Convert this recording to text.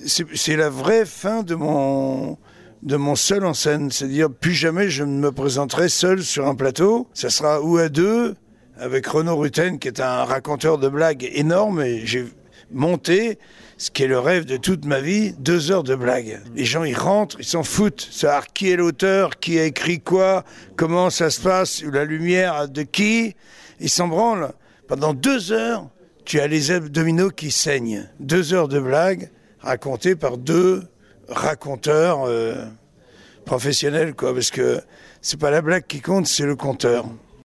c'est la vraie fin de mon seul en scène. C'est-à-dire, plus jamais je ne me présenterai seul sur un plateau. Ça sera ou à deux, avec Renaud Rutten, qui est un raconteur de blagues énorme, et j'ai monté ce qui est le rêve de toute ma vie, 2 heures de blagues. Les gens, ils rentrent, ils s'en foutent. Savoir qui est l'auteur, qui a écrit quoi, comment ça se passe, la lumière de qui. Ils s'en branlent. Pendant 2 heures, tu as les abdominaux qui saignent. 2 heures de blagues racontées par 2 raconteurs professionnels, quoi. Parce que c'est pas la blague qui compte, c'est le conteur.